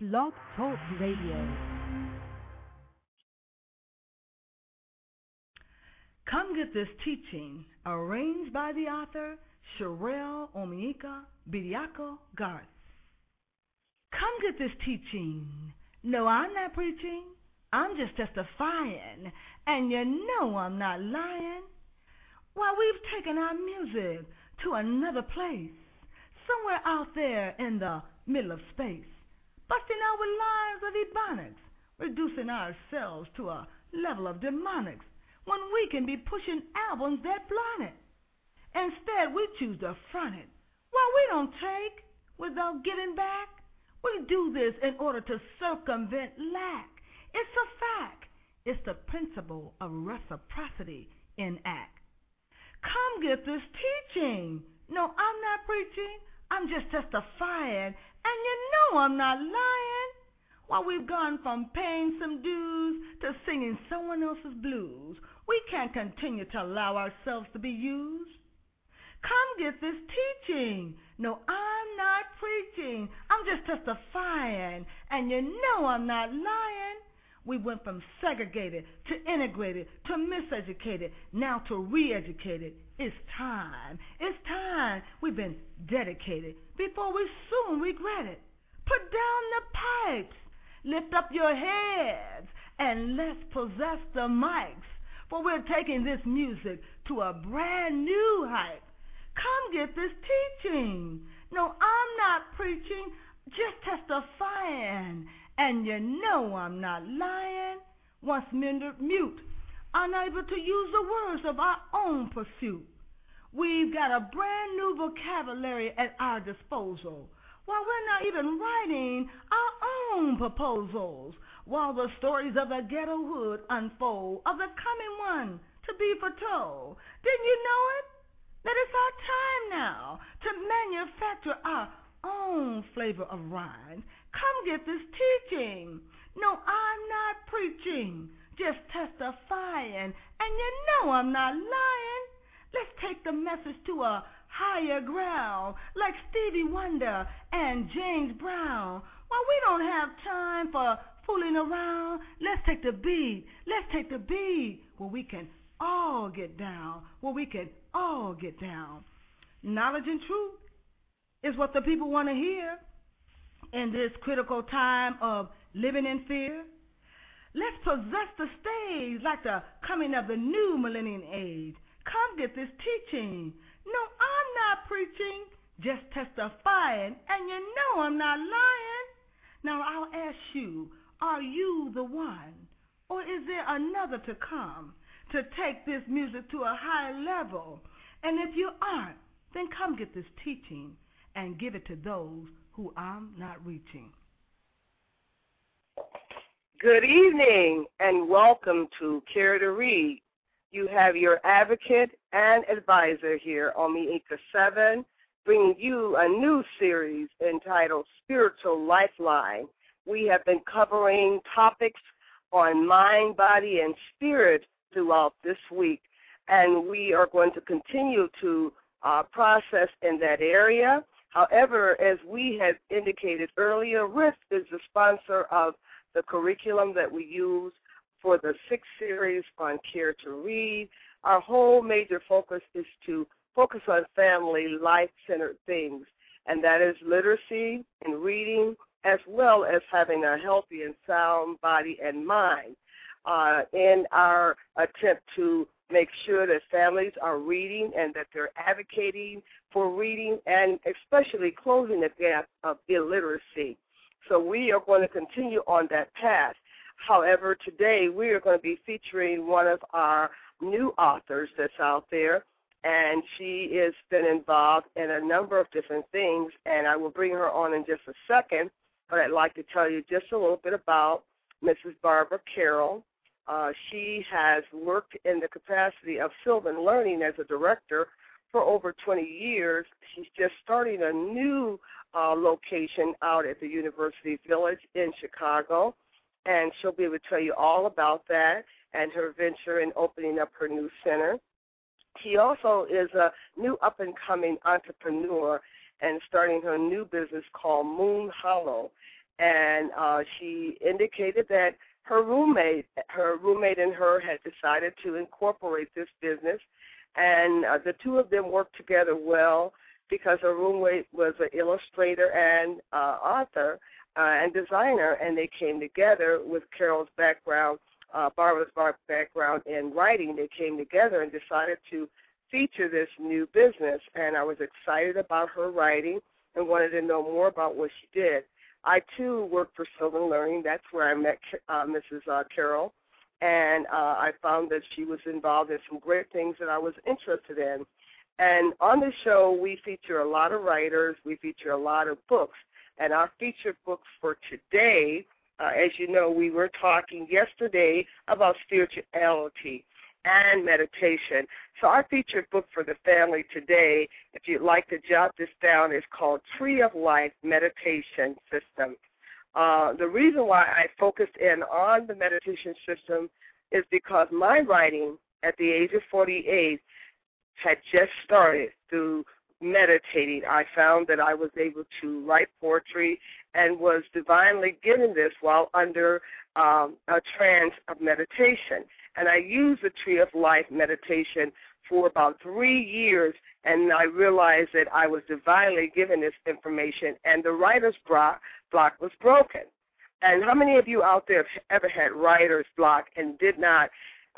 Blog Talk Radio. Come get this teaching, arranged by the author Sherelle Omiika Bediako Garth. Come get this teaching. No, I'm not preaching. I'm just testifying, and you know I'm not lying. Why, we've taken our music to another place, somewhere out there in the middle of space, busting out with lines of ebonics, reducing ourselves to a level of demonics when we can be pushing albums that blind it. Instead, we choose to front it. Why, we don't take without giving back. We do this in order to circumvent lack. It's a fact. It's the principle of reciprocity in act. Come get this teaching. No, I'm not preaching. I'm just testifying, and you know I'm not lying. While we've gone from paying some dues to singing someone else's blues, we can't continue to allow ourselves to be used. Come get this teaching. No, I'm not preaching. I'm just testifying, and you know I'm not lying. We went from segregated to integrated to miseducated, now to re-educated. It's time. It's time. We've been dedicated before we soon regret it. Put down the pipes. Lift up your heads, and let's possess the mics, for we're taking this music to a brand new height. Come get this teaching. No, I'm not preaching, just testifying. And you know I'm not lying. Once mute, unable to use the words of our own pursuit. We've got a brand new vocabulary at our disposal, while we're not even writing our own proposals, while the stories of the ghetto hood unfold, of the coming one to be foretold. Didn't you know it? That it's our time now to manufacture our own flavor of rhyme. Come get this teaching. No, I'm not preaching, just testifying, and you know I'm not lying. Let's take the message to a higher ground, like Stevie Wonder and James Brown. Well, we don't have time for fooling around. Let's take the beat. Let's take the beat where we can all get down, where we can all get down. Knowledge and truth is what the people want to hear in this critical time of living in fear. Let's possess the stage like the coming of the new millennium age. Come get this teaching. No, I'm not preaching, just testifying, and you know I'm not lying. Now I'll ask you, are you the one, or is there another to come to take this music to a higher level? And if you aren't, then come get this teaching and give it to those who I'm not reaching. Good evening and welcome to Care to Read. You have your advocate and advisor here on Omiika 7, bringing you a new series entitled Spiritual Lifeline. We have been covering topics on mind, body, and spirit throughout this week, and we are going to continue to process in that area. However, as we had indicated earlier, RISC is the sponsor of the curriculum that we use for the 6th series on Care to Read. Our whole major focus is to focus on family, life-centered things, and that is literacy and reading, as well as having a healthy and sound body and mind. In our attempt to make sure that families are reading and that they're advocating for reading and especially closing the gap of illiteracy. So we are going to continue on that path. However, today we are going to be featuring one of our new authors that's out there, and she has been involved in a number of different things, and I will bring her on in just a second, but I'd like to tell you just a little bit about Mrs. Barbara Carroll. She has worked in the capacity of Sylvan Learning as a director for over 20 years. She's just starting a new location out at the University Village in Chicago, and she'll be able to tell you all about that and her venture in opening up her new center. She also is a new up-and-coming entrepreneur and starting her new business called Moon Hollow. and she indicated that her roommate and her had decided to incorporate this business, and the two of them worked together well because her roommate was an illustrator and author and designer, and they came together with Carol's background, Barbara's background in writing. They came together and decided to feature this new business, and I was excited about her writing and wanted to know more about what she did. I, too, worked for Sylvan Learning. That's where I met Mrs. Carol, and I found that she was involved in some great things that I was interested in. And on the show, we feature a lot of writers. We feature a lot of books. And our featured books for today, as you know, we were talking yesterday about spirituality and meditation. So our featured book for the family today, if you'd like to jot this down, is called Tree of Life Meditation System. The reason why I focused in on the meditation system is because my writing at the age of 48 had just started through meditating. I found that I was able to write poetry and was divinely given this while under a trance of meditation. And I used the Tree of Life meditation for about 3 years, and I realized that I was divinely given this information, and the writer's block was broken. And how many of you out there have ever had writer's block and did not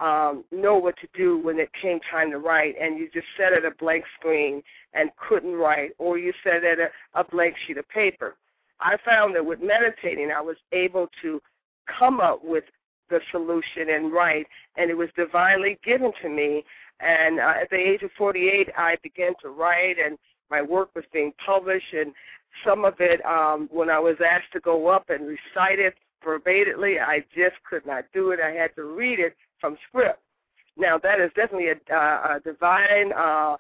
know what to do when it came time to write, and you just sat at a blank screen and couldn't write, or you sat at a blank sheet of paper? I found that with meditating, I was able to come up with the solution and write, and it was divinely given to me. And at the age of 48, I began to write, and my work was being published, and some of it, when I was asked to go up and recite it verbatimly, I just could not do it. I had to read it from script. Now, that is definitely a divine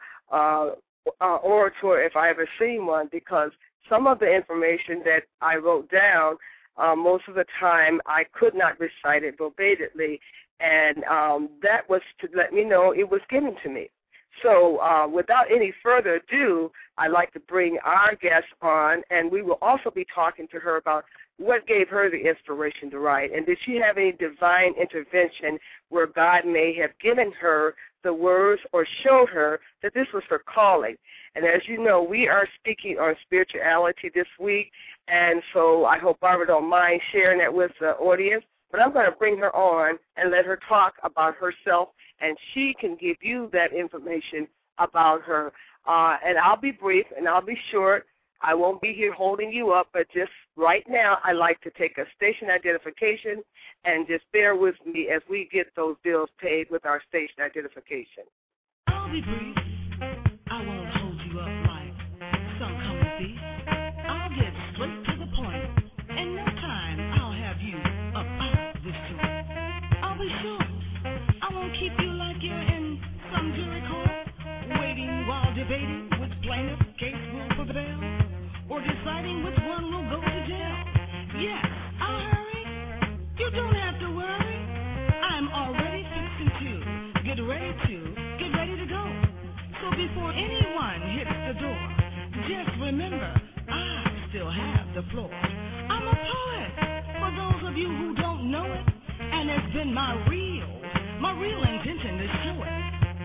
orator if I ever seen one, because some of the information that I wrote down, most of the time I could not recite it verbatimly, and that was to let me know it was given to me. So without any further ado, I'd like to bring our guest on, and we will also be talking to her about what gave her the inspiration to write, and did she have any divine intervention where God may have given her the words or showed her that this was her calling. And as you know, we are speaking on spirituality this week, and so I hope Barbara don't mind sharing that with the audience. But I'm going to bring her on and let her talk about herself, and she can give you that information about her. And I'll be brief and I'll be short. I won't be here holding you up, but just right now I like to take a station identification, and just bear with me as we get those bills paid with our station identification. I'll be brief. I won't hold you up like some common thief. I'll get straight to the point. In no time, I'll have you up out this joint. I'll be short. I won't keep you like you're in some jury court, waiting while debating which plaintiff case will prevail, or deciding which one will go to jail. Yes, I'll hurry. You don't have to worry. I'm already fixing to get ready to go. So before anyone hits the door, just remember, I still have the floor. I'm a poet, for those of you who don't know it, and it's been my real intention to show it.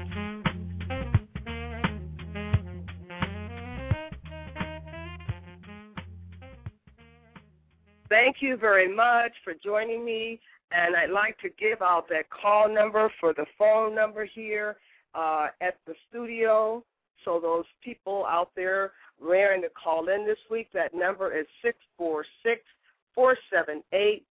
Thank you very much for joining me, and I'd like to give out that call number for the phone number here at the studio. So those people out there raring to call in this week, that number is 646-478-0270,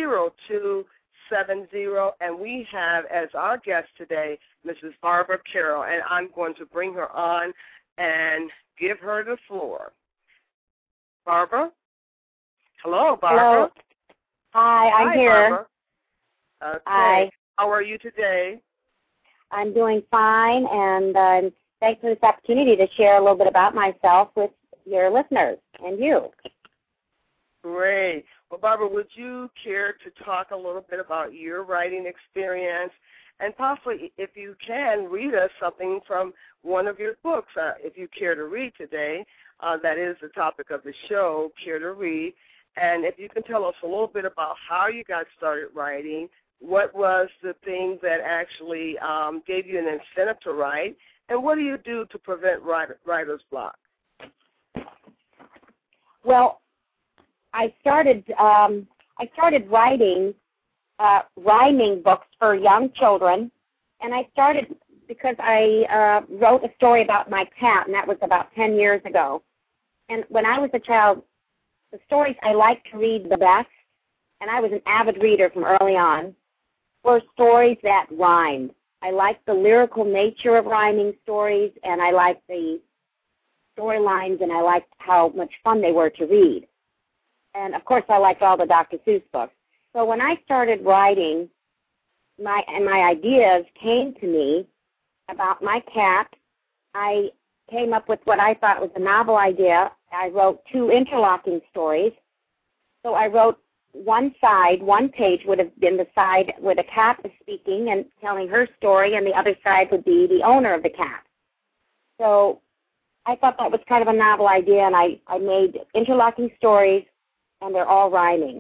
and we have as our guest today Mrs. Barbara Carroll, and I'm going to bring her on and give her the floor. Barbara? Hello, Barbara. Hello. Hi, I'm here. Barbara. Okay. Hi. How are you today? I'm doing fine, and thanks for this opportunity to share a little bit about myself with your listeners and you. Great. Well, Barbara, would you care to talk a little bit about your writing experience, and possibly, if you can, read us something from one of your books, if you care to read today. That is the topic of the show, Care to Read. And if you can tell us a little bit about how you got started writing, what was the thing that actually gave you an incentive to write, and what do you do to prevent writer's block? Well, I started writing rhyming books for young children, and I started because I wrote a story about my cat, and that was about 10 years ago. And when I was a child, the stories I liked to read the best, and I was an avid reader from early on, were stories that rhymed. I liked the lyrical nature of rhyming stories, and I liked the storylines, and I liked how much fun they were to read. And, of course, I liked all the Dr. Seuss books. So when I started writing, my ideas came to me about my cat. I came up with what I thought was a novel idea. I wrote 2 interlocking stories. So I wrote one page would have been the side where the cat is speaking and telling her story, and the other side would be the owner of the cat. So I thought that was kind of a novel idea, and I made interlocking stories, and they're all rhyming.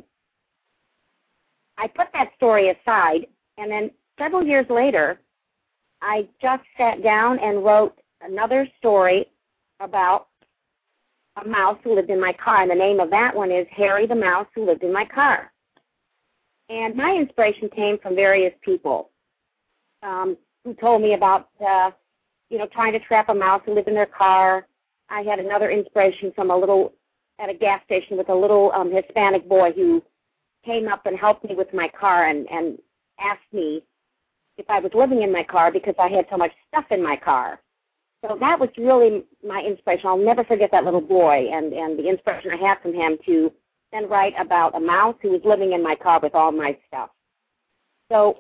I put that story aside, and then several years later, I just sat down and wrote another story about a mouse who lived in my car, and the name of that one is Harry the Mouse Who Lived in My Car. And my inspiration came from various people who told me about, trying to trap a mouse who lived in their car. I had another inspiration from at a gas station with a little Hispanic boy who came up and helped me with my car and asked me if I was living in my car because I had so much stuff in my car. So that was really my inspiration. I'll never forget that little boy and the inspiration I had from him to then write about a mouse who was living in my car with all my stuff. So,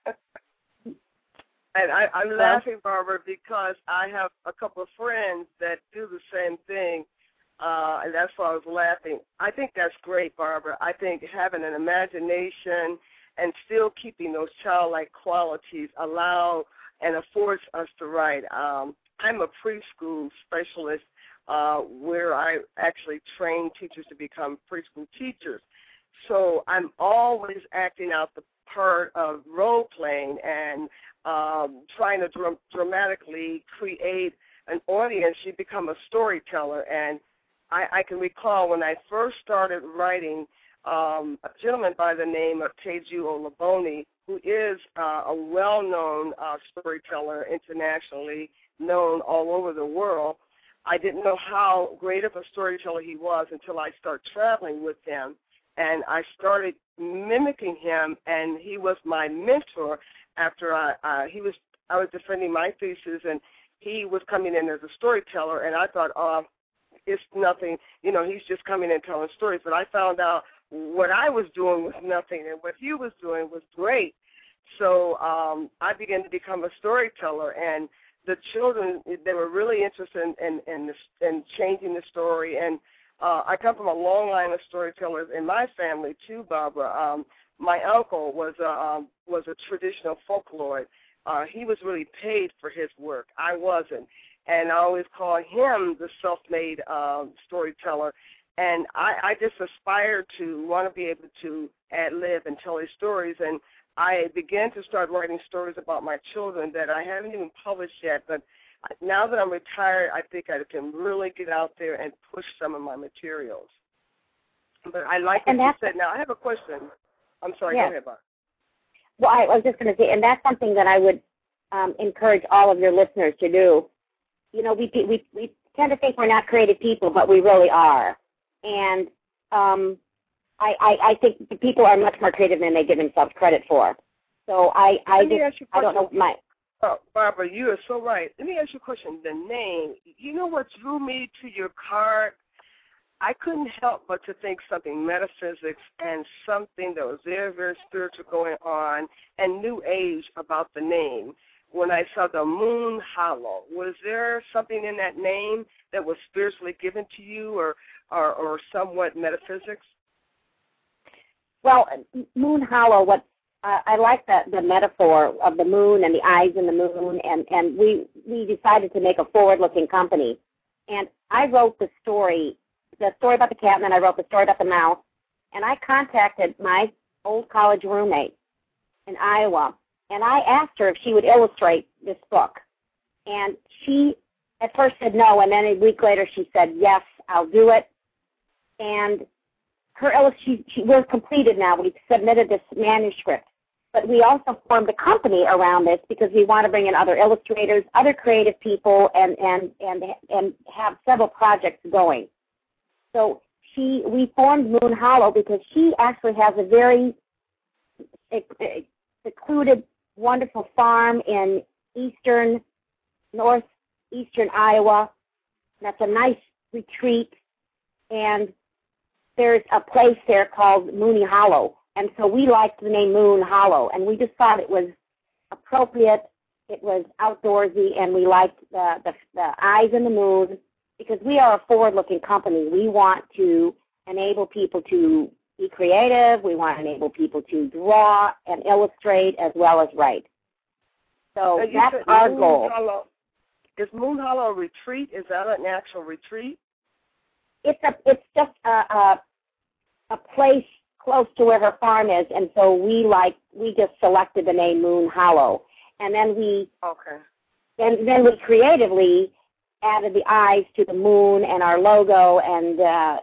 and I'm laughing, Barbara, because I have a couple of friends that do the same thing, and that's why I was laughing. I think that's great, Barbara. I think having an imagination and still keeping those childlike qualities allow and affords us to write. I'm a preschool specialist where I actually train teachers to become preschool teachers. So I'm always acting out the part of role-playing and trying to dramatically create an audience. You become a storyteller. And I can recall when I first started writing, a gentleman by the name of Teju Olaboni, who is a well-known storyteller, internationally known all over the world. I didn't know how great of a storyteller he was until I started traveling with him, and I started mimicking him, and he was my mentor after I was defending my thesis, and he was coming in as a storyteller, and I thought, it's nothing, he's just coming in telling stories. But I found out what I was doing was nothing, and what he was doing was great. So I began to become a storyteller, and the children, they were really interested in changing the story. And I come from a long line of storytellers in my family too, Barbara. My uncle was a traditional folklore. He was really paid for his work. I wasn't. And I always call him the self-made storyteller. And I just aspired to want to be able to ad-lib and tell his stories. And I began to start writing stories about my children that I haven't even published yet. But now that I'm retired, I think I can really get out there and push some of my materials. But I like what you said. Now, I have a question. I'm sorry, Go ahead, Barb. Well, I was just going to say, and that's something that I would encourage all of your listeners to do. We tend to think we're not creative people, but we really are. And I think the people are much more creative than they give themselves credit for. So I don't know my. Oh, Barbara, you are so right. Let me ask you a question. The name, you know what drew me to your card? I couldn't help but to think something metaphysics and something that was very, very spiritual going on and new age about the name. When I saw the Moon Hollow, was there something in that name that was spiritually given to you or somewhat metaphysics? Well, Moon Hollow, I like the metaphor of the moon and the eyes in the moon, and we decided to make a forward-looking company. And I wrote the story about the cat, and then I wrote the story about the mouse. And I contacted my old college roommate in Iowa, and I asked her if she would illustrate this book. And she at first said no, and then a week later she said, yes, I'll do it. And we're completed now. We've submitted this manuscript. But we also formed a company around this because we want to bring in other illustrators, other creative people, and have several projects going. So we formed Moon Hollow because she actually has a very secluded, wonderful farm in northeastern Iowa. That's a nice retreat, and there's a place there called Mooney Hollow. And so we liked the name Moon Hollow, and we just thought it was appropriate. It was outdoorsy, and we liked the eyes in the moon because we are a forward-looking company. We want to enable people to be creative. We want to enable people to draw and illustrate as well as write. So that's our goal. Is Moon Hollow a retreat? Is that an actual retreat? It's just a place close to where her farm is, and so we just selected the name Moon Hollow, and then we creatively added the eyes to the moon and our logo and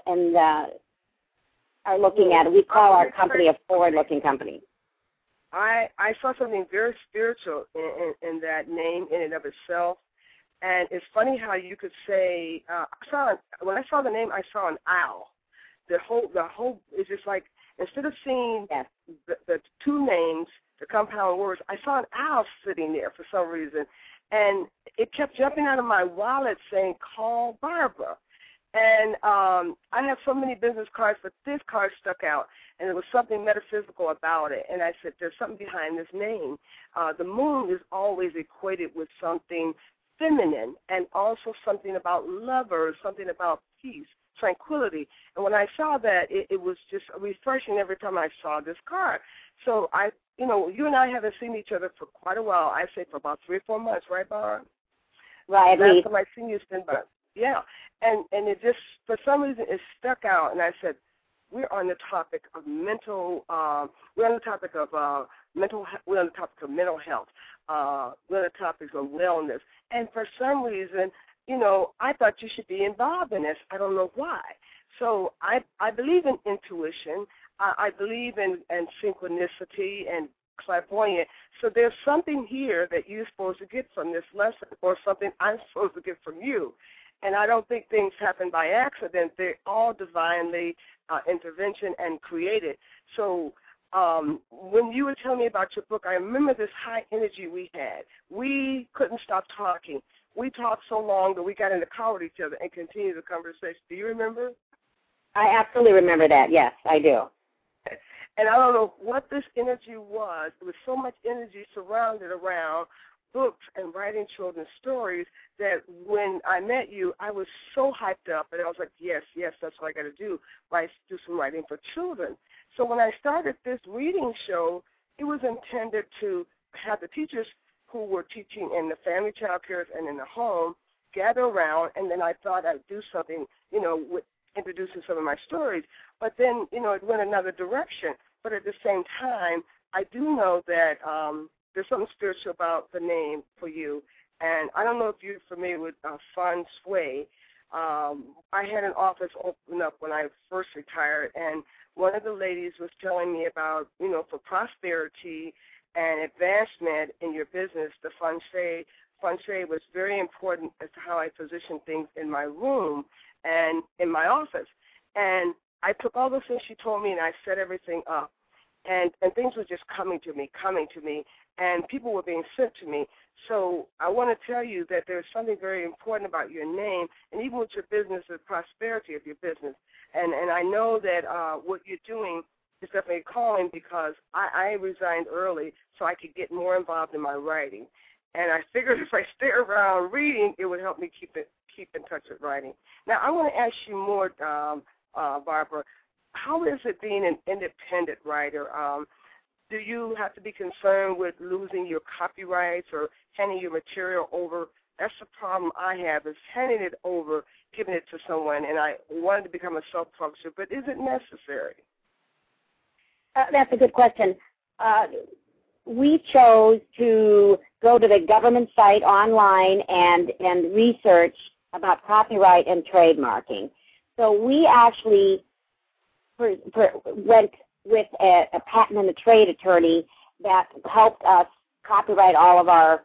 are looking at it. We call our company a forward-looking company. I saw something very spiritual in that name in and of itself, and it's funny how you could say when I saw the name, I saw an owl. The whole is just like. Instead of seeing the two names, the compound words, I saw an owl sitting there for some reason. And it kept jumping out of my wallet saying, call Barbara. And I have so many business cards, but this card stuck out. And there was something metaphysical about it. And I said, there's something behind this name. The moon is always equated with something feminine and also something about lovers, something about peace, tranquility. And when I saw that, it was just refreshing every time I saw this card. So you and I haven't seen each other for quite a while. I say for about 3 or 4 months, right, Barb? Right. Last time I seen you, it's been about, yeah. And it just, for some reason, it stuck out. And I said, we're on the topic of mental health. We're on the topic of mental health. We're on the topics of wellness. And for some reason, I thought you should be involved in this. I don't know why. So I believe in intuition. I believe in synchronicity and clairvoyant. So there's something here that you're supposed to get from this lesson or something I'm supposed to get from you. And I don't think things happen by accident. They're all divinely intervention and created. So when you were telling me about your book, I remember this high energy we had. We couldn't stop talking. We talked so long that we got in the car with each other and continued the conversation. Do you remember? I absolutely remember that. Yes, I do. And I don't know what this energy was. There was so much energy surrounded around books and writing children's stories that when I met you, I was so hyped up. And I was like, yes, that's what I got to do, do some writing for children. So when I started this reading show, it was intended to have the teachers who were teaching in the family child cares and in the home gather around, and then I thought I'd do something, with introducing some of my stories. But then, it went another direction. But at the same time, I do know that there's something spiritual about the name for you. And I don't know if you're familiar with Feng Shui. I had an office open up when I first retired, and one of the ladies was telling me about, for prosperity and advancement in your business, the Feng Shui was very important as to how I positioned things in my room and in my office. And I took all those things she told me and I set everything up. And things were just coming to me, and people were being sent to me. So I want to tell you that there's something very important about your name, and even with your business, the prosperity of your business. And I know that what you're doing is definitely calling because I resigned early so I could get more involved in my writing. And I figured if I stay around reading, it would help me keep in touch with writing. Now, I want to ask you more, Barbara. How is it being an independent writer? Do you have to be concerned with losing your copyrights or handing your material over? That's the problem I have, is handing it over, giving it to someone, and I wanted to become a self-publisher, but is it necessary? That's a good question. We chose to go to the government site online and research about copyright and trademarking. So we actually went with a patent and a trade attorney that helped us copyright all of our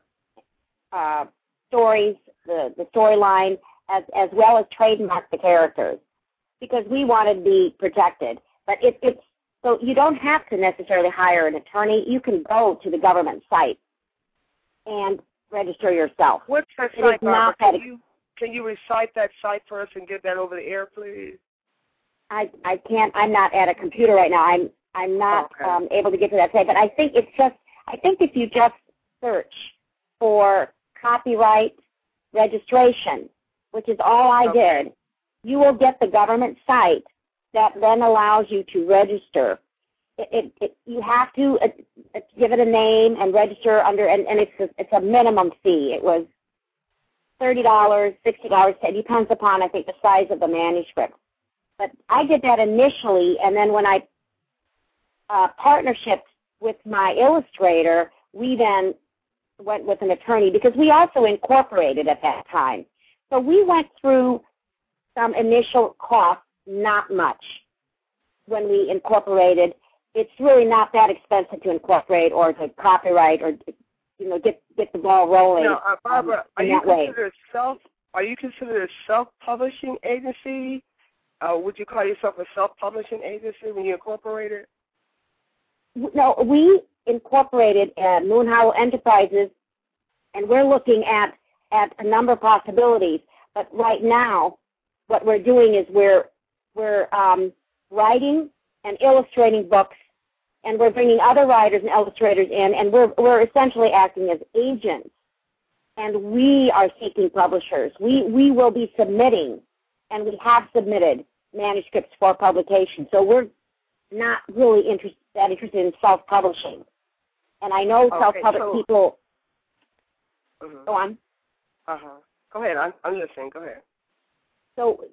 stories, the storyline, as well as trademark the characters, because we wanted to be protected. But it's so you don't have to necessarily hire an attorney. You can go to the government site and register yourself. What's that site, Barbara? Can you recite that site for us and get that over the air, please? I can't. I'm not at a computer right now. I'm not able to get to that site. But I think if you just search for copyright registration, which is all I did, you will get the government site that then allows you to register. You have to give it a name and register under, and it's a minimum fee. It was $30, $60. It depends upon, I think, the size of the manuscript. But I did that initially, and then when I partnershiped with my illustrator, we then went with an attorney because we also incorporated at that time. So we went through some initial costs, not much, when we incorporated. It's really not that expensive to incorporate or to copyright or get the ball rolling. Now, Barbara, are you considered a self-publishing agency? Would you call yourself a self-publishing agency when you incorporated? No, we incorporated Moon Howl Enterprises, and we're looking at a number of possibilities. But right now, what we're doing is we're writing and illustrating books, and we're bringing other writers and illustrators in, and we're essentially acting as agents. And we are seeking publishers. We will be submitting, and we have submitted manuscripts for publication. So we're not really that interested in self-publishing. And I know self-publishing people. Go on. Go ahead. I'm listening. Go ahead. So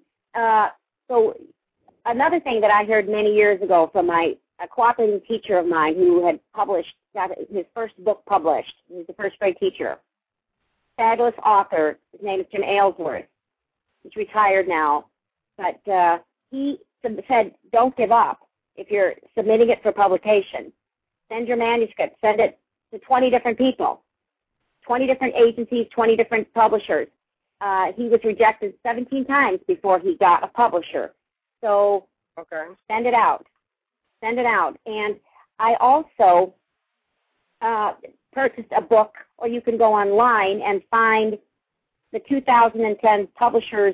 another thing that I heard many years ago from a cooperating teacher of mine who had got his first book published. He was a first grade teacher. Fabulous author. His name is Jim Aylesworth. He's retired now. But he said, don't give up if you're submitting it for publication. Send your manuscript. Send it to 20 different people, 20 different agencies, 20 different publishers. He was rejected 17 times before he got a publisher. So send it out. Send it out. And I also purchased a book, or you can go online and find the 2010 Publishers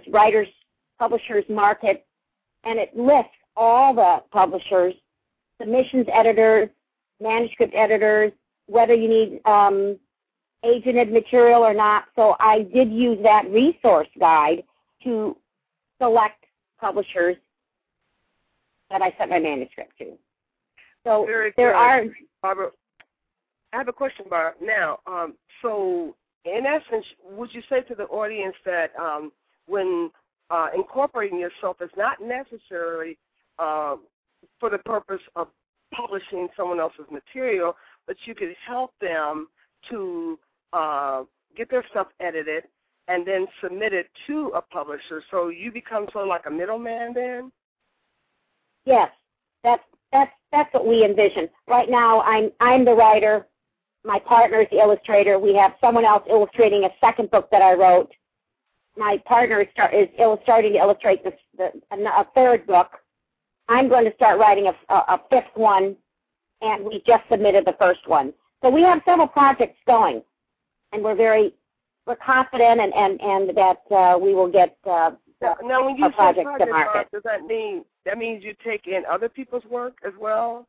Market, and it lists all the publishers, submissions editors, manuscript editors, whether you need agented material or not. So I did use that resource guide to select publishers that I sent my manuscript to. So Very there good. are. Barbara, I have a question, Barbara. Now, so in essence, would you say to the audience that when incorporating yourself is not necessarily for the purpose of publishing someone else's material, but you could help them to get their stuff edited and then submit it to a publisher? So you become sort of like a middleman then? Yes, that's what we envision. Right now, I'm the writer. My partner is the illustrator. We have someone else illustrating a second book that I wrote. My partner is starting to illustrate a third book. I'm going to start writing a fifth one, and we just submitted the first one. So we have several projects going, and we're confident and that we will get now, when you say projects to market. Does that means you take in other people's work as well?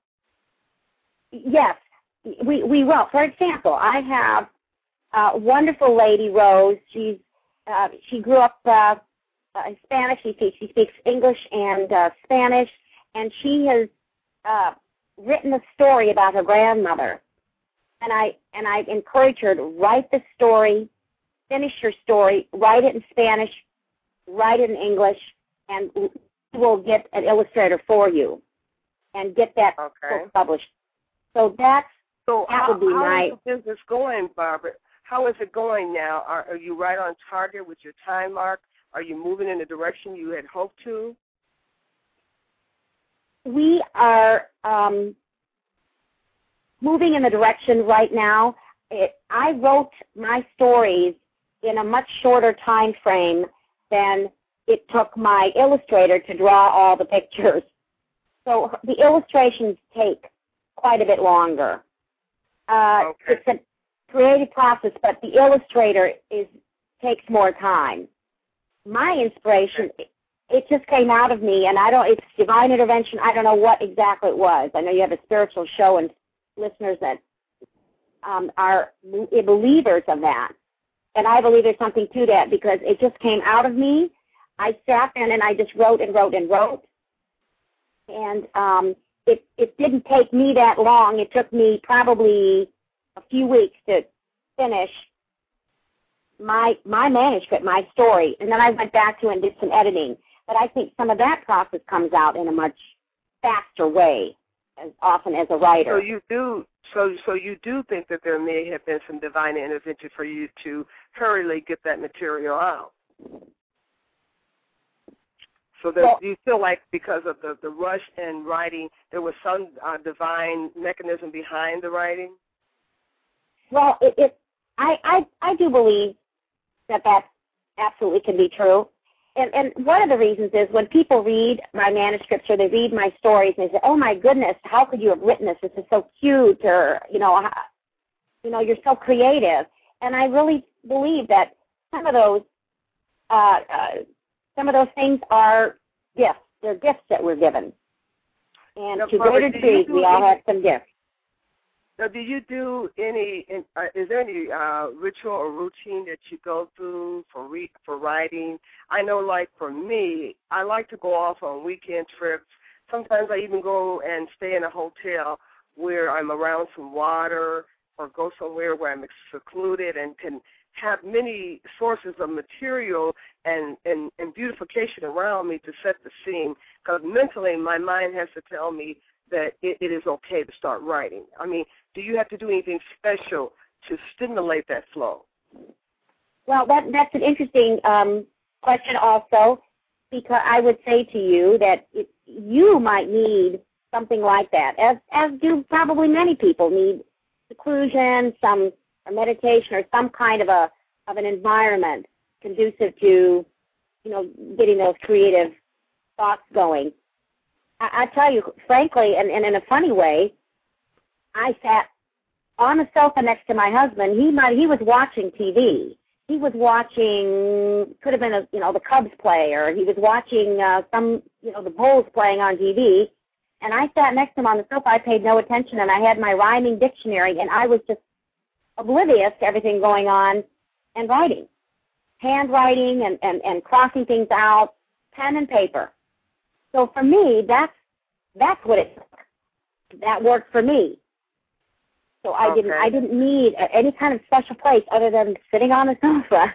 Yes, we will. For example, I have a wonderful lady, Rose. She grew up Spanish. She speaks English and Spanish, and she has written a story about her grandmother. And I encourage her to write the story, finish your story, write it in Spanish, write it in English, and we will get an illustrator for you. and get that book published. So that would be how is the business going, Barbara? How is it going now? Are you right on target with your time mark? Are you moving in the direction you had hoped to? We are moving in the direction right now. I wrote my stories in a much shorter time frame than it took my illustrator to draw all the pictures. So the illustrations take quite a bit longer. It's a creative process, but the illustrator takes more time. My inspiration, it just came out of me, and it's divine intervention. I don't know what exactly it was. I know you have a spiritual show and listeners that are believers of that. And I believe there's something to that because it just came out of me. I sat there and I just wrote and wrote and wrote. And it didn't take me that long. It took me probably a few weeks to finish my manuscript, my story. And then I went back to it and did some editing. But I think some of that process comes out in a much faster way, as often as a writer. So you do think that there may have been some divine intervention for you to hurriedly get that material out. So do you feel like because of the rush in writing, there was some divine mechanism behind the writing? Well, I do believe that absolutely can be true. And one of the reasons is when people read my manuscripts or they read my stories and they say, "Oh my goodness, how could you have written this? This is so cute," or you're so creative. And I really believe that some of those things are gifts. They're gifts that we're given. And to greater degrees, we all have some gifts. Now, do you do is there any ritual or routine that you go through for writing? I know, like for me, I like to go off on weekend trips. Sometimes I even go and stay in a hotel where I'm around some water or go somewhere where I'm secluded and can have many sources of material and beautification around me to set the scene. Because mentally, my mind has to tell me that it is okay to start writing. I mean, do you have to do anything special to stimulate that flow? Well, that's an interesting question also, because I would say to you that you might need something like that, as do probably many people need seclusion, some meditation, or some kind of an environment conducive to, getting those creative thoughts going. I tell you, frankly, and in a funny way, I sat on the sofa next to my husband. He was watching TV. He was watching, could have been the Cubs play, or he was watching the Bulls playing on TV. And I sat next to him on the sofa. I paid no attention, and I had my rhyming dictionary, and I was just oblivious to everything going on and writing, handwriting and crossing things out, pen and paper. So for me, that's what it took. That worked for me. So I didn't need any kind of special place other than sitting on the sofa.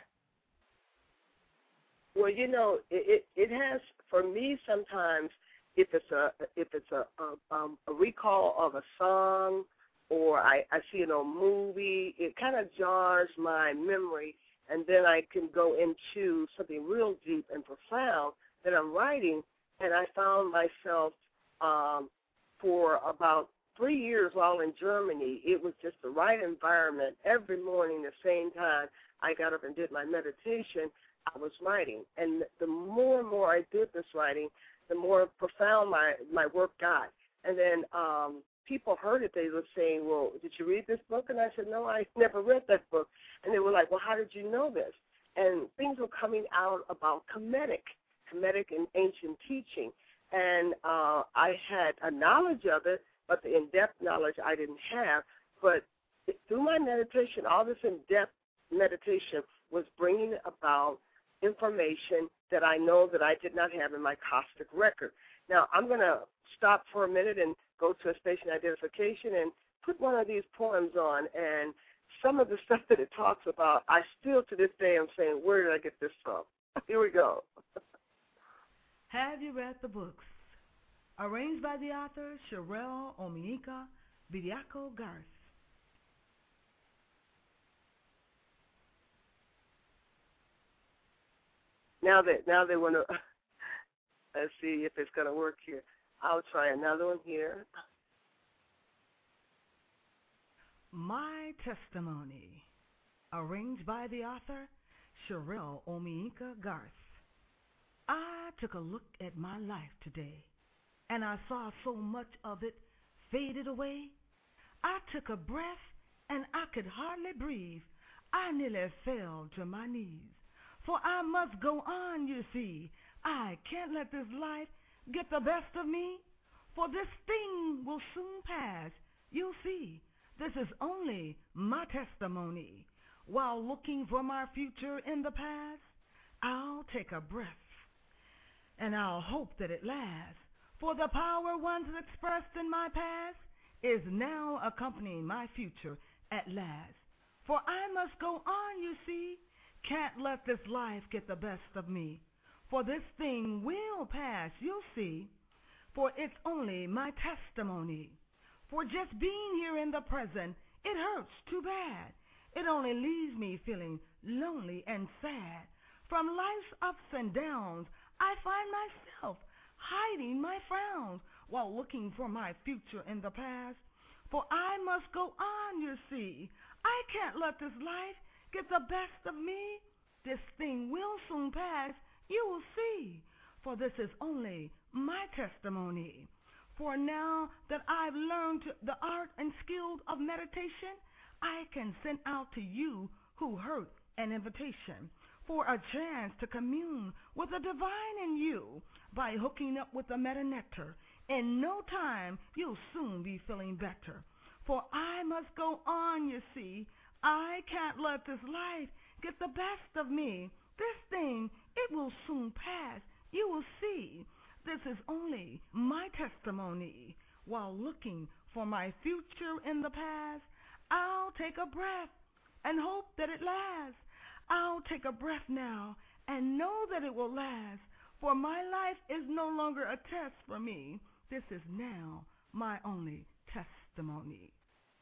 Well, it has for me sometimes. If it's a recall of a song, or I see an old movie, it kind of jars my memory, and then I can go into something real deep and profound that I'm writing. And I found myself for about 3 years while in Germany, it was just the right environment. Every morning, the same time I got up and did my meditation, I was writing. And the more and more I did this writing, the more profound my work got. And then people heard it. They were saying, "Well, did you read this book?" And I said, "No, I never read that book." And they were like, "Well, how did you know this?" And things were coming out about Kemetic and ancient teaching. And I had a knowledge of it, but the in-depth knowledge I didn't have. But through my meditation, all this in-depth meditation was bringing about information that I know that I did not have in my Cosmic record. Now, I'm going to stop for a minute and go to a station identification and put one of these poems on. And some of the stuff that it talks about, I still to this day am saying, where did I get this from? Here we go. Have you read the books? Arranged by the author Sherelle Omiika Bediako Garth. Now they want to, let's see if it's going to work here. I'll try another one here. My Testimony. Arranged by the author Sherelle Omiika Garth. I took a look at my life today, and I saw so much of it faded away. I took a breath, and I could hardly breathe. I nearly fell to my knees. For I must go on, you see. I can't let this life get the best of me. For this thing will soon pass. You'll see, this is only my testimony. While looking for my future in the past, I'll take a breath, and I'll hope that it lasts. For the power once expressed in my past is now accompanying my future at last. For I must go on, you see. Can't let this life get the best of me. For this thing will pass, you'll see. For it's only my testimony. For just being here in the present, it hurts too bad. It only leaves me feeling lonely and sad. From life's ups and downs, I find myself hiding my frowns while looking for my future in the past. For I must go on, you see. I can't let this life get the best of me. This thing will soon pass, you will see. For this is only my testimony. For now that I've learned the art and skill of meditation, I can send out to you who hurt an invitation for a chance to commune with the divine in you by hooking up with the meta nectar. In no time, you'll soon be feeling better. For I must go on, you see. I can't let this life get the best of me. This thing, it will soon pass. You will see. This is only my testimony. While looking for my future in the past, I'll take a breath and hope that it lasts. I'll take a breath now and know that it will last. For my life is no longer a test for me. This is now my only testimony.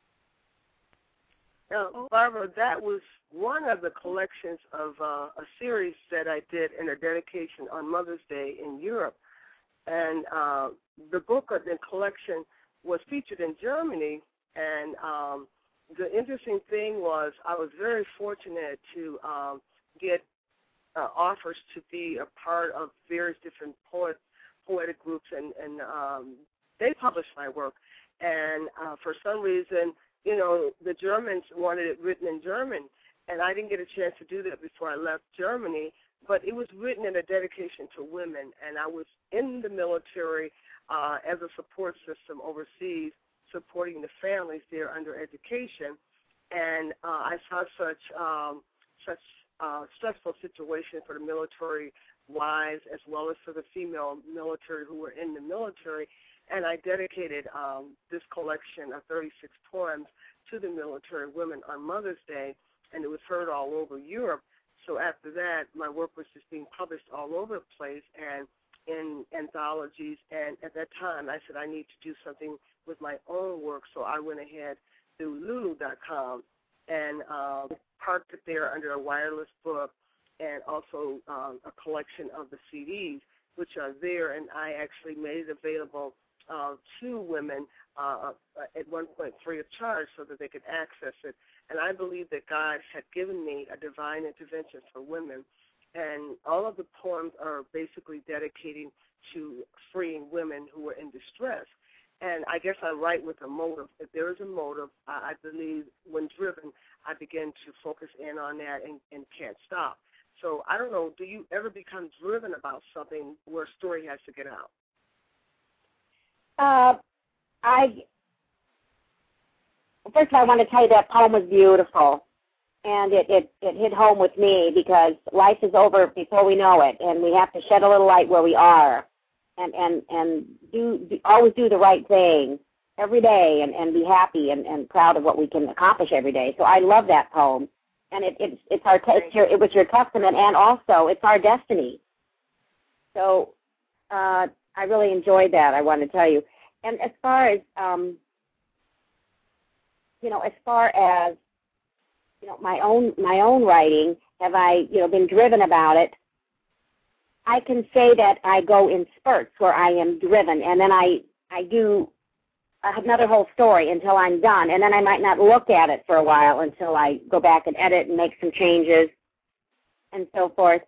Now, Barbara, that was one of the collections of a series that I did in a dedication on Mother's Day in Europe. And the book of the collection was featured in Germany. And the interesting thing was I was very fortunate to get offers to be a part of various different poetic groups, and they published my work. And for some reason, you know, the Germans wanted it written in German, and I didn't get a chance to do that before I left Germany, but it was written in a dedication to women, and I was in the military as a support system overseas, supporting the families there under education, and I saw such stressful situation for the military wives as well as for the female military who were in the military, and I dedicated this collection of 36 poems to the military women on Mother's Day, and it was heard all over Europe. So after that, my work was just being published all over the place and in anthologies, and at that time I said I need to do something with my own work, so I went ahead through Lulu.com and parked it there under a wireless book and also a collection of the CDs, which are there, and I actually made it available to women at one point free of charge so that they could access it. And I believe that God had given me a divine intervention for women, and all of the poems are basically dedicating to freeing women who are in distress. And I guess I write with a motive. If there is a motive, I believe when driven, I begin to focus in on that and can't stop. So I don't know, do you ever become driven about something where a story has to get out? First of all, I want to tell you that poem was beautiful, and it hit home with me because life is over before we know it, and we have to shed a little light where we are, and always do the right thing every day, and be happy and proud of what we can accomplish every day. So I love that poem, and it was your testament, and also it's our destiny. So I really enjoyed that, I want to tell you. And as far as, my own writing, have I, been driven about it? I can say that I go in spurts where I am driven, and then I do another whole story until I'm done, and then I might not look at it for a while until I go back and edit and make some changes and so forth.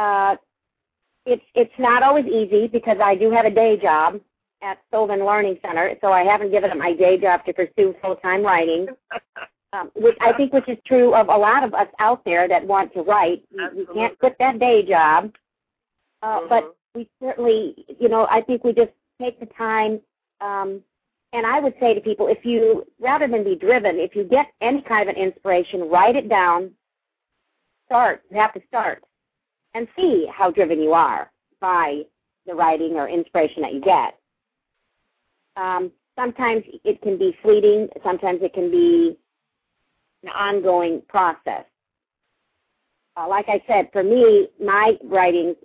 It's not always easy because I do have a day job at Sylvan Learning Center, so I haven't given up my day job to pursue full-time writing, which is true of a lot of us out there that want to write. We can't quit that day job, but we certainly, I think we just take the time. And I would say to people, if you, rather than be driven, if you get any kind of an inspiration, write it down, start. You have to start and see how driven you are by the writing or inspiration that you get. Sometimes it can be fleeting. Sometimes it can be an ongoing process. Like I said, for me, my writings,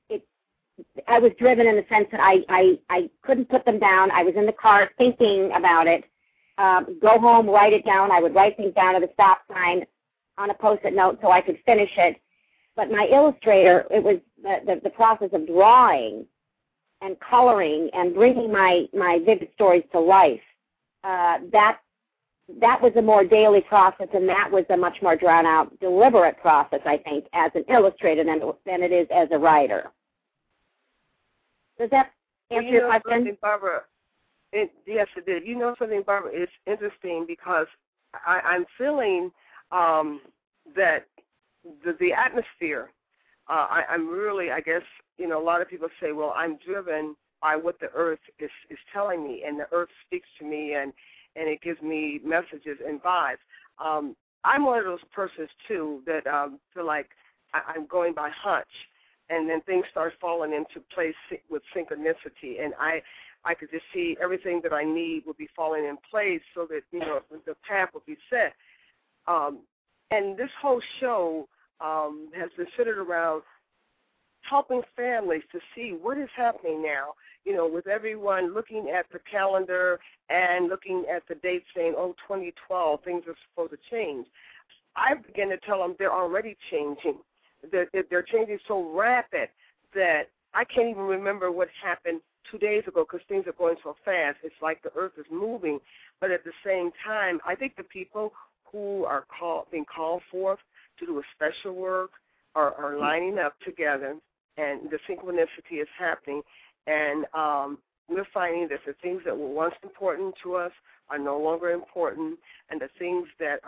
I was driven in the sense that I couldn't put them down. I was in the car thinking about it. Go home, write it down. I would write things down at a stop sign on a Post-it note so I could finish it. But my illustrator, it was the process of drawing and coloring and bringing my vivid stories to life. That was a more daily process, and that was a much more drawn-out, deliberate process, I think, as an illustrator than it is as a writer. Does that answer your question? Barbara, yes, it did. You know something, Barbara? It's interesting because I'm feeling that the atmosphere, I'm really, I guess, a lot of people say, well, I'm driven by what the earth is telling me, and the earth speaks to me, and it gives me messages and vibes. I'm one of those persons, too, that feel like I'm going by hunch. And then things start falling into place with synchronicity, and I could just see everything that I need will be falling in place so that the path will be set. And this whole show has been centered around helping families to see what is happening now. With everyone looking at the calendar and looking at the date saying, 2012, things are supposed to change. I begin to tell them they're already changing. They're changing so rapid that I can't even remember what happened 2 days ago because things are going so fast. It's like the earth is moving. But at the same time, I think the people who are being called forth to do a special work are lining up together, and the synchronicity is happening. And we're finding that the things that were once important to us are no longer important, and the things that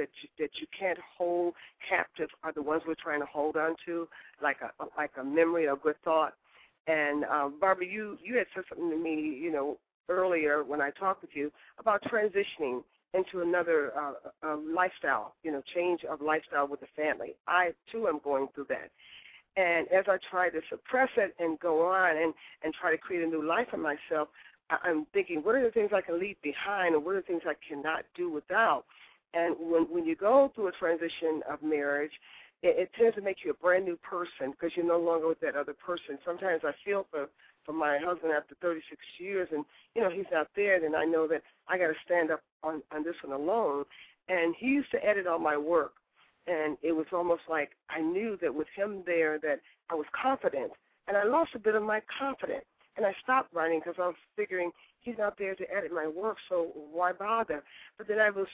you can't hold captive are the ones we're trying to hold on to, like a memory, a good thought. And Barbara, you had said something to me, earlier when I talked with you about transitioning into another lifestyle, change of lifestyle with the family. I too am going through that. And as I try to suppress it and go on and try to create a new life for myself, I'm thinking, what are the things I can leave behind, and what are the things I cannot do without? And when you go through a transition of marriage, it tends to make you a brand-new person because you're no longer with that other person. Sometimes I feel for my husband after 36 years, and, he's not there, then I know that I got to stand up on this one alone. And he used to edit all my work, and it was almost like I knew that with him there that I was confident, and I lost a bit of my confidence. And I stopped writing because I was figuring he's not there to edit my work, so why bother? But then I was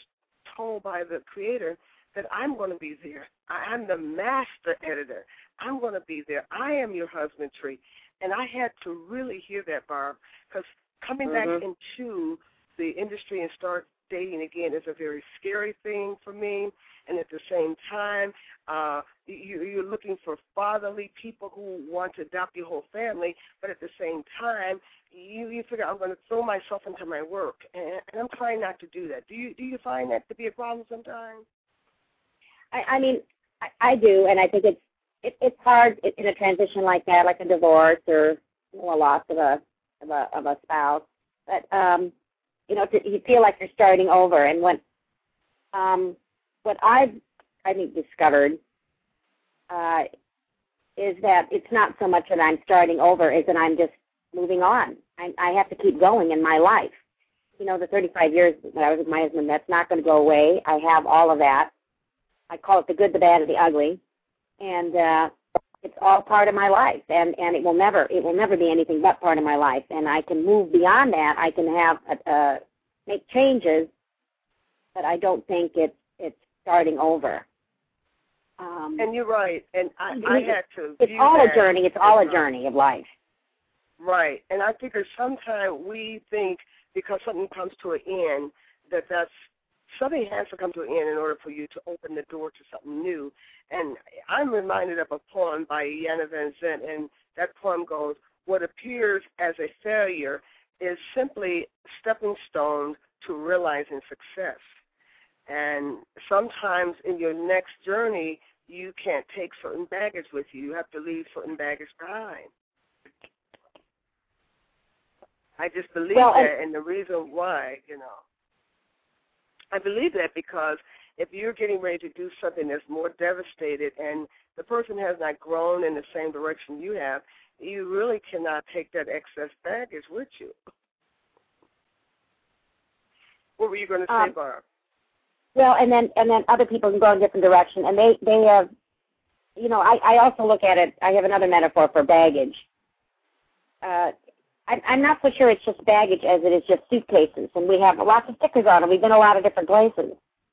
told by the creator that I'm going to be there. I'm the master editor. I'm going to be there. I am your husbandry. And I had to really hear that, Barb, because coming back into the industry and start dating again is a very scary thing for me. And at the same time, you're looking for fatherly people who want to adopt your whole family, but at the same time, you figure I'm going to throw myself into my work, and I'm trying not to do that. Do you find that to be a problem sometimes? I mean, I do, and I think it's hard in a transition like that, like a divorce or a loss of a spouse. But you feel like you're starting over, and what I've discovered is that it's not so much that I'm starting over as that I'm just moving on. I have to keep going in my life. You know, the 35 years that I was with my husband, that's not going to go away. I have all of that. I call it the good, the bad, and the ugly. And it's all part of my life, and it will never be anything but part of my life. And I can move beyond that. I can have make changes, but I don't think it's starting over. And you're right. And I had to. It's all a journey. It's all a journey of life. Right. And I think that sometimes we think because something comes to an end that's something has to come to an end in order for you to open the door to something new. And I'm reminded of a poem by Iyanla Vanzant, and that poem goes, "What appears as a failure is simply stepping stones to realizing success." And sometimes in your next journey, you can't take certain baggage with you. You have to leave certain baggage behind. I just believe that, and the reason why, I believe that because if you're getting ready to do something that's more devastated and the person has not grown in the same direction you have, you really cannot take that excess baggage with you. What were you going to say, Barb? Well, and then other people can go in a different direction, and they have, I also look at it. I have another metaphor for baggage. I'm not so sure it's just baggage as it is just suitcases, and we have lots of stickers on them. We've been a lot of different places.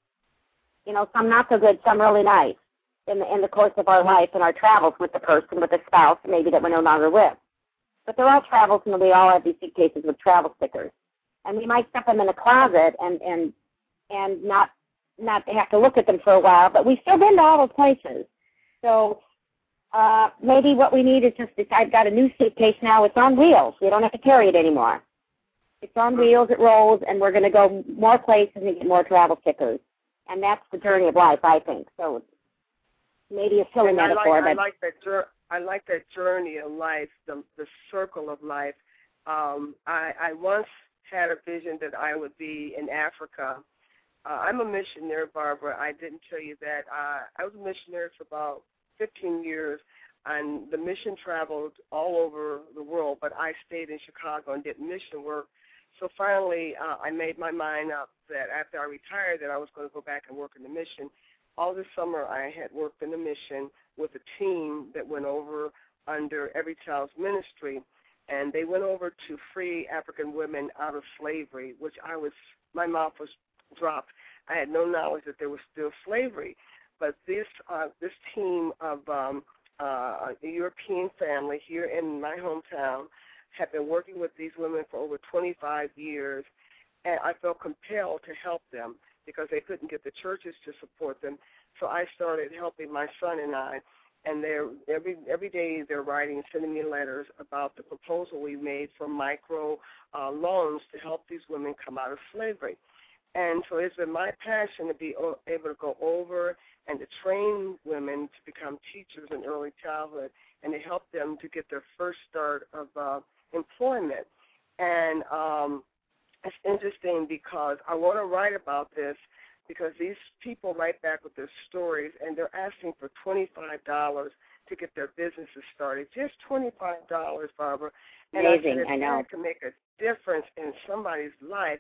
Some not so good, some really nice in the course of our life and our travels with the person, with the spouse, maybe that we're no longer with. But they're all travels, and we all have these suitcases with travel stickers. And we might stuff them in a closet and not have to look at them for a while, but we've still been to all those places. So maybe what we need is just I've got a new suitcase now. It's on wheels. We don't have to carry it anymore. It's on wheels. It rolls, and we're going to go more places and get more travel stickers. And that's the journey of life, I think. So maybe a silly metaphor. I like that journey of life, the circle of life. I once had a vision that I would be in Africa. I'm a missionary, Barbara. I didn't tell you that. I was a missionary for about 15 years, and the mission traveled all over the world, but I stayed in Chicago and did mission work. So finally, I made my mind up that after I retired that I was going to go back and work in the mission. All this summer I had worked in the mission with a team that went over under Every Child's Ministry, and they went over to free African women out of slavery, which my mouth was dropped. I had no knowledge that there was still slavery. But this team of a European family here in my hometown had been working with these women for over 25 years, and I felt compelled to help them because they couldn't get the churches to support them. So I started helping my son and I, and every day they're writing and sending me letters about the proposal we made for micro loans to help these women come out of slavery. And so it's been my passion to be able to go over and to train women to become teachers in early childhood and to help them to get their first start of employment. And it's interesting because I want to write about this because these people write back with their stories, and they're asking for $25 to get their businesses started. Just $25, Barbara. And amazing, I know. To make a difference in somebody's life.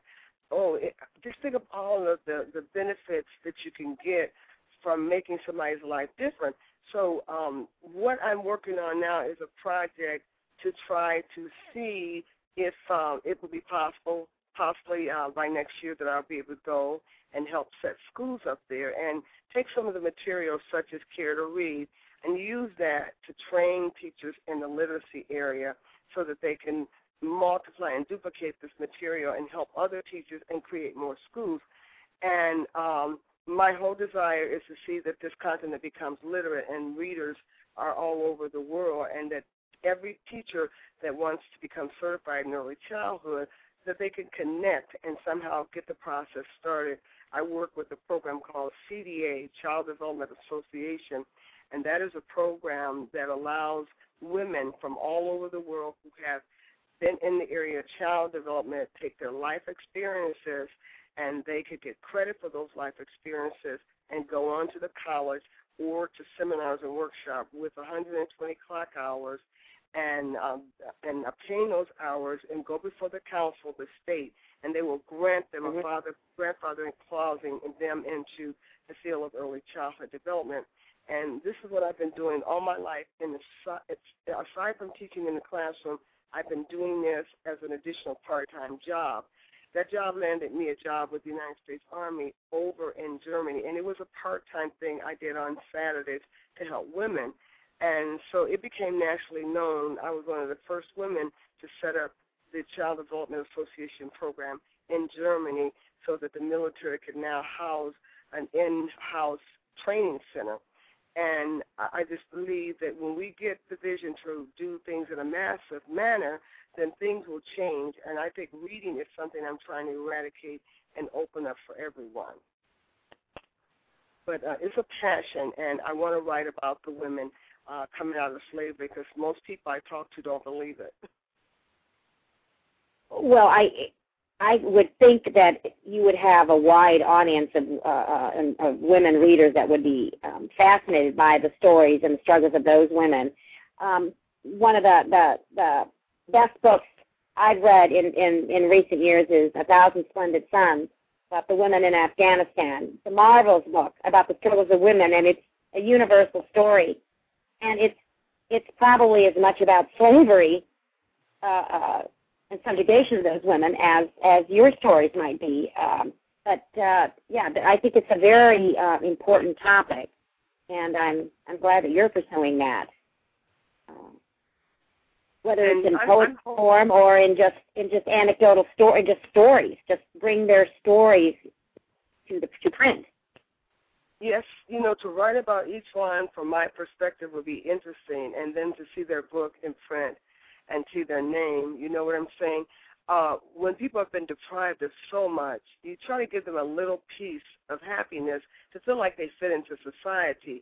Just think of all of the benefits that you can get from making somebody's life different. So what I'm working on now is a project to try to see if it will be possibly by next year that I'll be able to go and help set schools up there and take some of the materials such as Care to Read and use that to train teachers in the literacy area so that they can multiply and duplicate this material and help other teachers and create more schools. And my whole desire is to see that this continent becomes literate and readers are all over the world, and that every teacher that wants to become certified in early childhood, that they can connect and somehow get the process started. I work with a program called CDA, Child Development Association, and that is a program that allows women from all over the world who have been in the area of child development take their life experiences, and they could get credit for those life experiences and go on to the college or to seminars and workshops with 120 clock hours and obtain those hours and go before the council, the state, and they will grant them a grandfathering clause in them into the field of early childhood development. And this is what I've been doing all my life. Aside from teaching in the classroom, I've been doing this as an additional part-time job. That job landed me a job with the United States Army over in Germany, and it was a part-time thing I did on Saturdays to help women. And so it became nationally known. I was one of the first women to set up the Child Development Association program in Germany so that the military could now house an in-house training center. And I just believe that when we get the vision to do things in a massive manner, then things will change. And I think reading is something I'm trying to eradicate and open up for everyone. But it's a passion, and I want to write about the women coming out of slavery because most people I talk to don't believe it. Well, I would think that you would have a wide audience of women readers that would be fascinated by the stories and the struggles of those women. One of the best books I've read in recent years is A Thousand Splendid Suns, about the women in Afghanistan. It's a marvelous book about the struggles of women, and it's a universal story. And it's probably as much about slavery and subjugation of those women as your stories might be. But I think it's a very important topic, and I'm glad that you're pursuing that. Whether it's in poetry form or in just anecdotal stories, just bring their stories to print. Yes, to write about each one from my perspective would be interesting, and then to see their book in print and see their name, you know what I'm saying? When people have been deprived of so much, you try to give them a little piece of happiness to feel like they fit into society.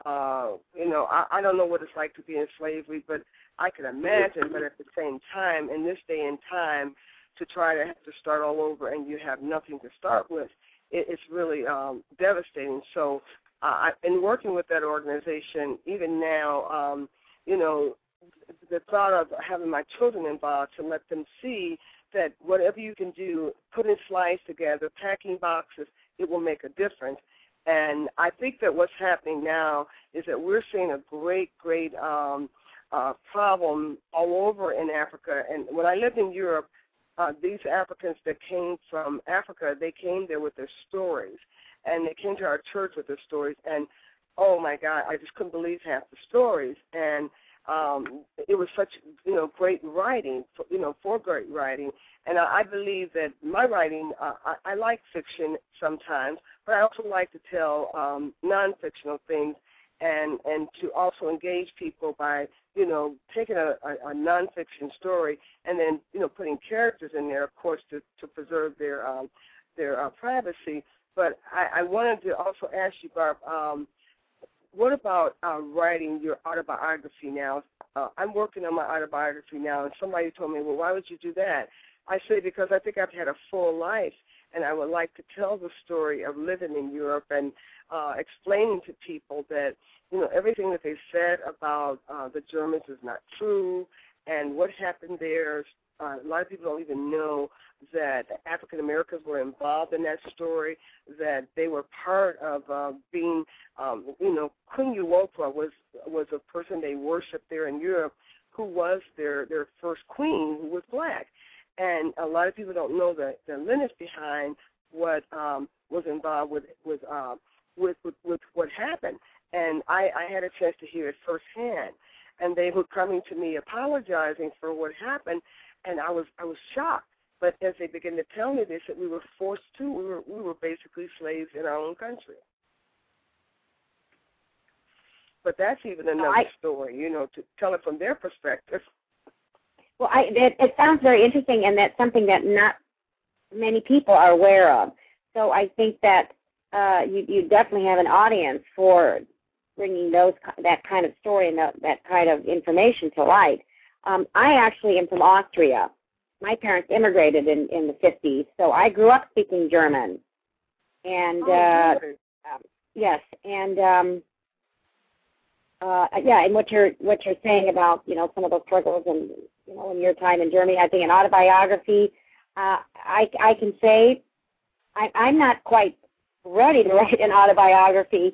I don't know what it's like to be in slavery, but I can imagine. But at the same time, in this day and time, to try to have to start all over and you have nothing to start with, it's really devastating. So in working with that organization, even now, the thought of having my children involved to let them see that whatever you can do, putting slides together, packing boxes, it will make a difference. And I think that what's happening now is that we're seeing a great problem all over in Africa. And when I lived in Europe, these Africans that came from Africa, they came there with their stories. And they came to our church with their stories. And, oh, my God, I just couldn't believe half the stories. And it was such, great writing, for great writing. And I believe that my writing, I like fiction sometimes, but I also like to tell non-fictional things and to also engage people by, taking a non-fiction story and then, putting characters in there, of course, to preserve their privacy. But I wanted to also ask you, Barb, what about writing your autobiography now? I'm working on my autobiography now, and somebody told me, well, why would you do that? I say because I think I've had a full life, and I would like to tell the story of living in Europe and explaining to people that, everything that they said about the Germans is not true, and what happened there. A lot of people don't even know that African Americans were involved in that story, that they were part of being, Queen Ulrika was a person they worshipped there in Europe who was their first queen who was black. And a lot of people don't know the lineage behind what was involved with what happened. And I had a chance to hear it firsthand. And they were coming to me apologizing for what happened, and I was shocked. But as they began to tell me, they said we were forced to. We were basically slaves in our own country. But that's even another story, to tell it from their perspective. Well, it sounds very interesting, and that's something that not many people are aware of. So I think that you definitely have an audience for bringing that kind of story and that kind of information to light. I actually am from Austria. My parents immigrated in the 50s, so I grew up speaking German. And yes, and yeah, and what you're saying about some of those struggles and in your time in Germany, I think an autobiography. I can say I'm not quite ready to write an autobiography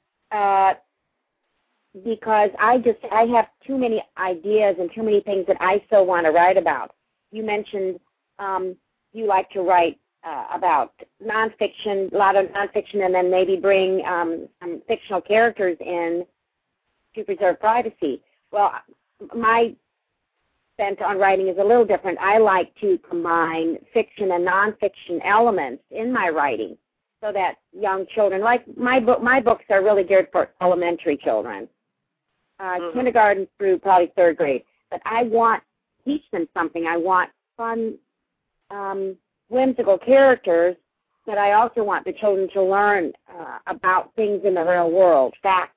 because I have too many ideas and too many things that I still want to write about. You mentioned you like to write about nonfiction, a lot of nonfiction, and then maybe bring some fictional characters in to preserve privacy. Well, my bent on writing is a little different. I like to combine fiction and nonfiction elements in my writing so that young children, like my books are really geared for elementary children, kindergarten through probably third grade. But I want to teach them something. I want fun, whimsical characters, but I also want the children to learn about things in the real world, facts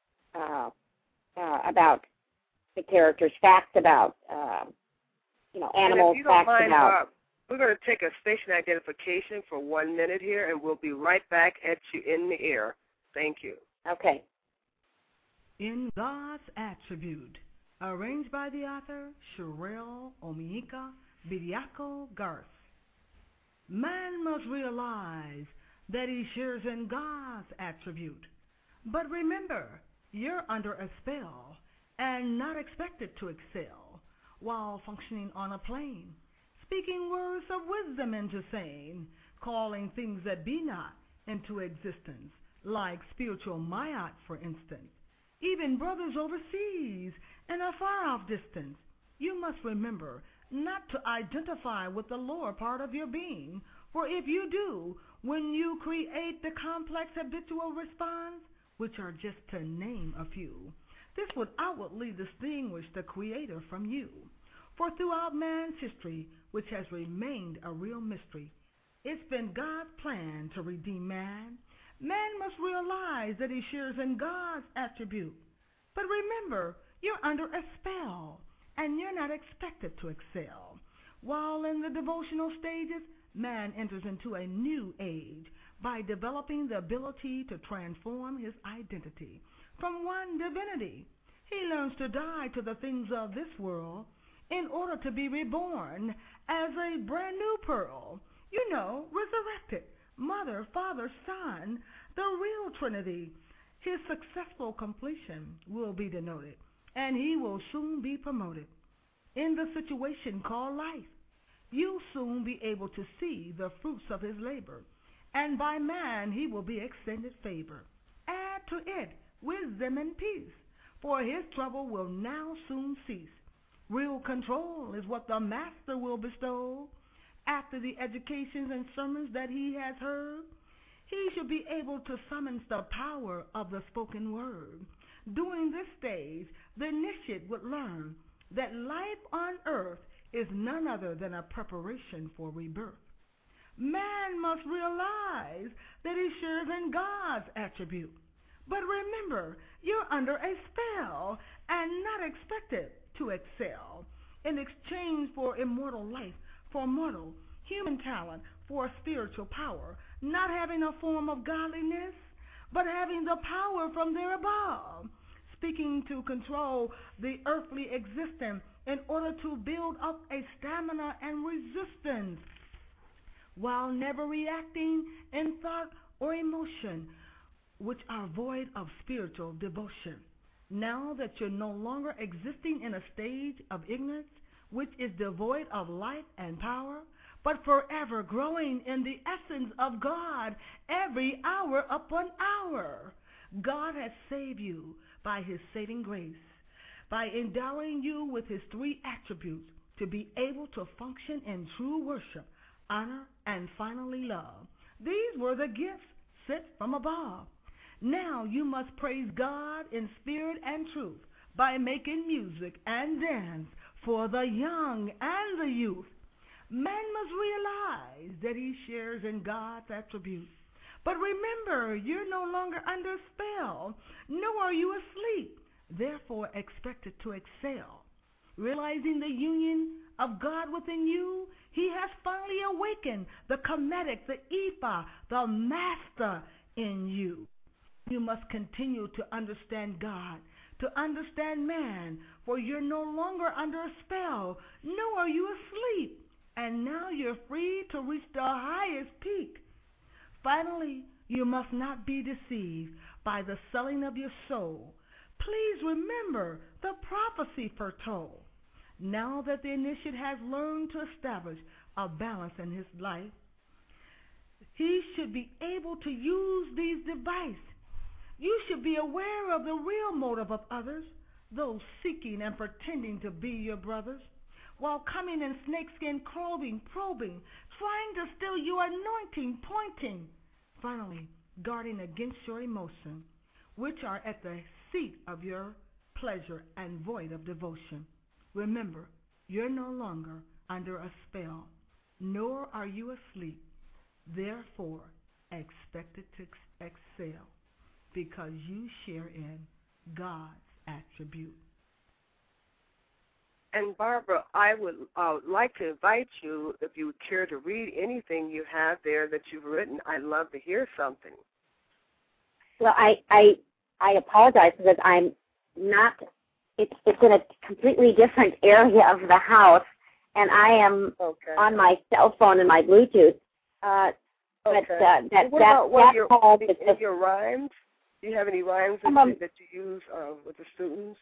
about the characters, facts about animals, facts about. We're going to take a station identification for 1 minute here, and we'll be right back at you in the air. Thank you. Okay. In God's Attribute, arranged by the author Sherelle Omiika Bediako Garth. Man must realize that he shares in God's attribute. But remember, you're under a spell and not expected to excel while functioning on a plane, speaking words of wisdom into saying, calling things that be not into existence, like spiritual mayat, for instance. Even brothers overseas in a far-off distance, you must remember not to identify with the lower part of your being, for if you do, when you create the complex habitual response, which are just to name a few, this would outwardly distinguish the Creator from you. For throughout man's history, which has remained a real mystery, it's been God's plan to redeem man. Man must realize that he shares in God's attribute. But remember, you're under a spell, and you're not expected to excel. While in the devotional stages, man enters into a new age by developing the ability to transform his identity from one divinity. He learns to die to the things of this world in order to be reborn as a brand new pearl, resurrected, Mother, Father, Son, the real Trinity. His successful completion will be denoted, and he will soon be promoted. In the situation called life, you'll soon be able to see the fruits of his labor, and by man he will be extended favor. Add to it wisdom and peace, for his trouble will now soon cease. Real control is what the Master will bestow. After the educations and sermons that he has heard, he should be able to summon the power of the spoken word. During this stage, the initiate would learn that life on earth is none other than a preparation for rebirth. Man must realize that he shares in God's attribute. But remember, you're under a spell and not expected to excel. In exchange for immortal life, for mortal human talent, for spiritual power, not having a form of godliness, but having the power from there above, speaking to control the earthly existence in order to build up a stamina and resistance, while never reacting in thought or emotion, which are void of spiritual devotion. Now that you're no longer existing in a stage of ignorance, which is devoid of life and power, but forever growing in the essence of God every hour upon hour. God has saved you by his saving grace, by endowing you with his three attributes to be able to function in true worship, honor, and finally love. These were the gifts sent from above. Now you must praise God in spirit and truth by making music and dance for the young and the youth. Man must realize that he shares in God's attributes. But remember, you're no longer under spell, nor are you asleep, therefore expected to excel. Realizing the union of God within you, he has finally awakened the Kemetic, the Ephah, the Master in you. You must continue to understand God, to understand man, for you're no longer under a spell, nor are you asleep, and now you're free to reach the highest peak. Finally, you must not be deceived by the selling of your soul. Please remember the prophecy foretold. Now that the initiate has learned to establish a balance in his life, he should be able to use these devices. You should be aware of the real motive of others, those seeking and pretending to be your brothers, while coming in snakeskin clothing, probing, trying to steal your anointing, pointing. Finally, guarding against your emotion, which are at the seat of your pleasure and void of devotion. Remember, you're no longer under a spell, nor are you asleep. Therefore, expected to excel, because you share in God's attribute. And Barbara, I would like to invite you, if you would care to read anything you have there that you've written. I'd love to hear something. Well, I apologize because I'm not. It's in a completely different area of the house, and I am on my cell phone and my Bluetooth. Your rhymes? Do you have any rhymes that you use with the students?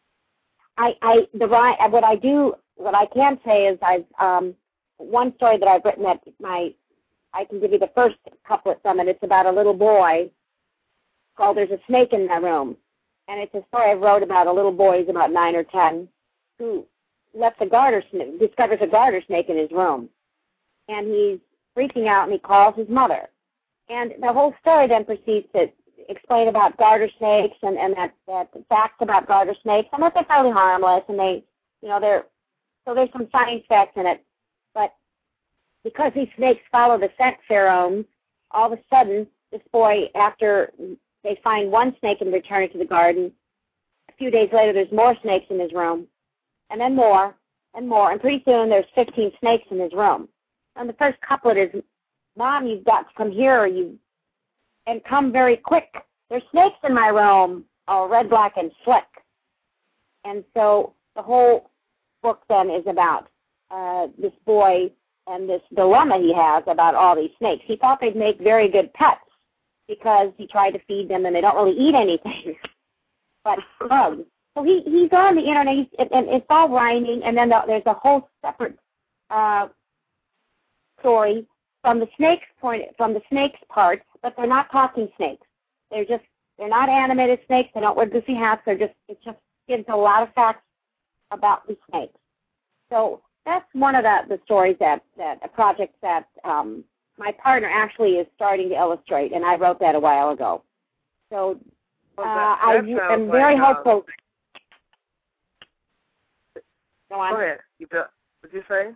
What I can say is one story that I've written I can give you the first couplet from it. It's about a little boy called "There's a Snake in My Room," and it's a story I wrote about a little boy who's about 9 or 10 who discovers a garter snake in his room, and he's freaking out, and he calls his mother, and the whole story then proceeds to explain about garter snakes and that facts about garter snakes, and that they're fairly harmless, and so there's some science facts in it, but because these snakes follow the scent pheromones, all of a sudden this boy, after they find one snake and return it to the garden, a few days later there's more snakes in his room, and then more and more, and pretty soon there's 15 snakes in his room. And the first couplet is, "Mom, you've got to come here, and come very quick. There's snakes in my room, all red, black, and slick." And so the whole book then is about this boy and this dilemma he has about all these snakes. He thought they'd make very good pets because he tried to feed them, and they don't really eat anything but bugs. So he's on the internet, and it's all rhyming, and then there's a whole separate story from the snakes part, but they're not talking snakes. They're not animated snakes. They don't wear goofy hats. It just gives a lot of facts about the snakes. So that's one of the stories a project that my partner actually is starting to illustrate, and I wrote that a while ago. So I'm very hopeful. Go on. Go ahead. What did you say?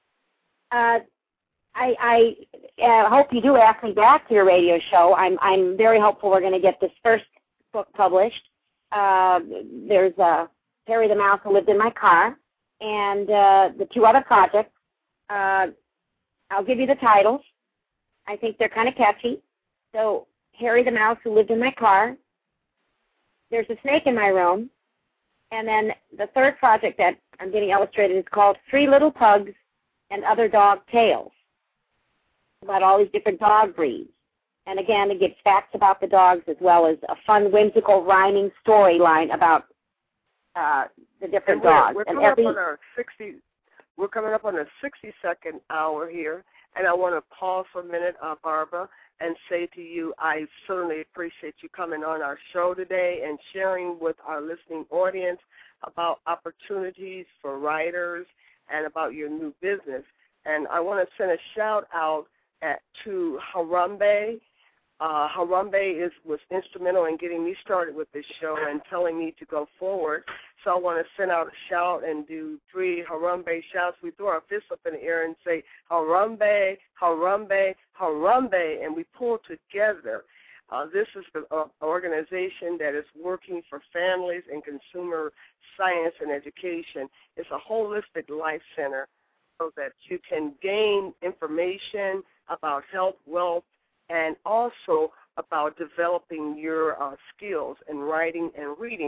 I hope you do ask me back to your radio show. I'm very hopeful we're going to get this first book published. There's Harry the Mouse Who Lived in My Car, and the two other projects. I'll give you the titles. I think they're kind of catchy. So, Harry the Mouse Who Lived in My Car, There's a Snake in My Room, and then the third project that I'm getting illustrated is called 3 Little Pugs and Other Dog Tales, about all these different dog breeds. And again, it gives facts about the dogs as well as a fun, whimsical, rhyming storyline about the different dogs. We're coming up on the 60-second hour here, and I want to pause for a minute, Barbara, and say to you, I certainly appreciate you coming on our show today and sharing with our listening audience about opportunities for writers and about your new business. And I want to send a shout-out to Harambe. Harambe was instrumental in getting me started with this show and telling me to go forward. So I want to send out a shout and do 3 Harambe shouts. We throw our fists up in the air and say, Harambe, Harambe, Harambe, and we pull together. This is the organization that is working for families in consumer science and education. It's a holistic life center so that you can gain information about health, wealth, and also about developing your skills in writing and reading.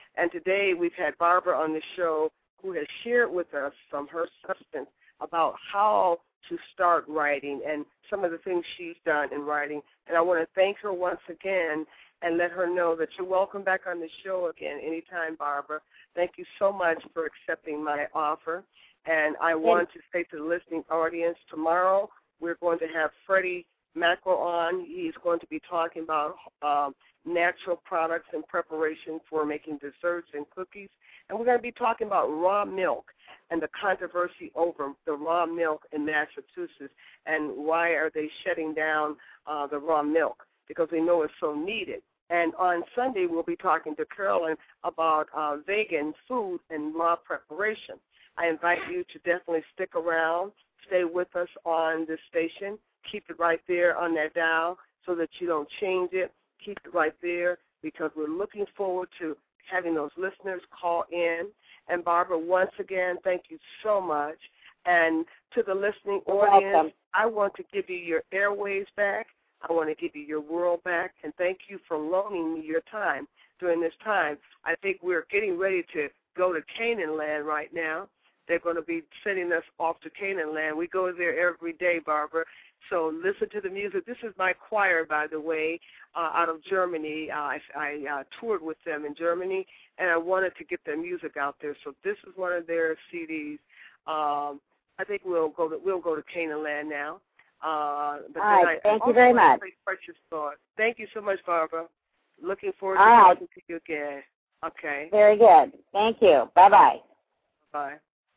And today we've had Barbara on the show who has shared with us from her substance about how to start writing and some of the things she's done in writing. And I want to thank her once again and let her know that you're welcome back on the show again anytime, Barbara. Thank you so much for accepting my offer. And I want to say to the listening audience, tomorrow we're going to have Freddie Mackerel on. He's going to be talking about natural products in preparation for making desserts and cookies. And we're going to be talking about raw milk and the controversy over the raw milk in Massachusetts and why are they shutting down the raw milk, because we know it's so needed. And on Sunday, we'll be talking to Carolyn about vegan food and raw preparation. I invite you to definitely stick around, stay with us on this station. Keep it right there on that dial so that you don't change it. Keep it right there because we're looking forward to having those listeners call in. And, Barbara, once again, thank you so much. And to the listening audience, I want to give you your airwaves back. I want to give you your world back. And thank you for loaning me your time during this time. I think we're getting ready to go to Canaan land right now. They're going to be sending us off to Canaan land. We go there every day, Barbara. So listen to the music. This is my choir, by the way, out of Germany. I toured with them in Germany, and I wanted to get their music out there. So this is one of their CDs. I think we'll go to Canaan land now. But all right. Thank you very much. Precious thought. Thank you so much, Barbara. Looking forward to talking to you again. Okay. Very good. Thank you. Bye-bye. Bye.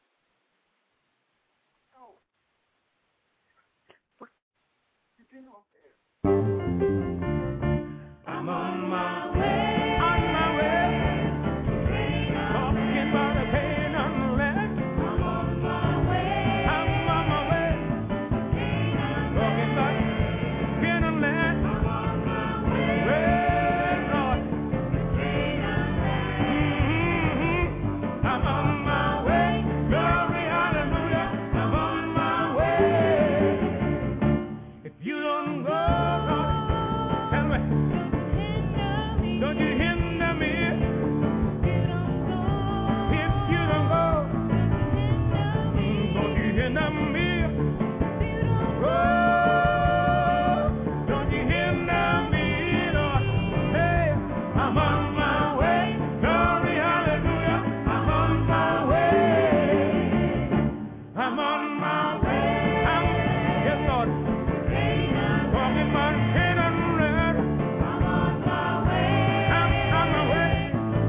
I'm on my way. On my way. Talking about a pain on land. I'm on my way. I'm on my way. Talking about pain on land. I'm on my way. Well, Lord. I'm on my way. Glory, hallelujah. I'm on my way. If you don't go, don't you hinder me? If you don't go, don't you hinder me? Oh, don't you hinder me, Lord? Hey, I'm on my way. Glory, hallelujah. I'm on my way. I'm on my way. Yes, Lord. Walking my head and red. I'm on my way. I'm on my way.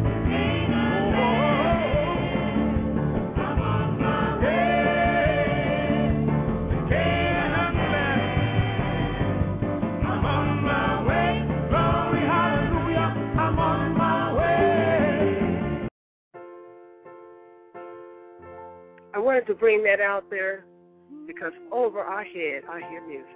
I'm on my way. Canaan land. I'm on my way. Glory, hallelujah. I'm on my way. I wanted to bring that out there because over our head I hear music.